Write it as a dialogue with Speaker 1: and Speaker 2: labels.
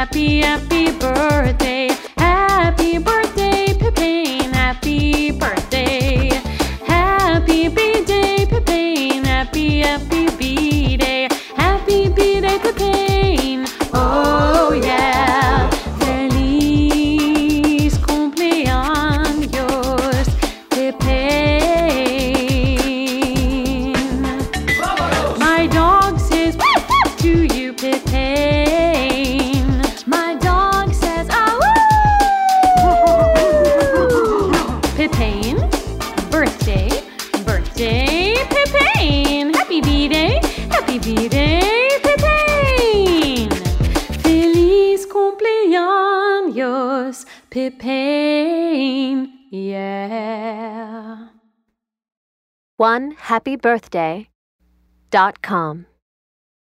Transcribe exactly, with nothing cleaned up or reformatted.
Speaker 1: happy, happy birthday. Happy birthday, Pepin, happy birthday. Happy B-Day, Pepin, happy, happy B-Day. Happy B-Day, Pepin, oh yeah. Feliz cumpleaños, Pepin. My dog says to you, Pepin. My dog says, ah, woo! Pepin, birthday, birthday, Pepin. Happy B-Day, happy B-Day, Pepin. Feliz cumpleaños, Pepin, yeah.
Speaker 2: one happy birthday dot com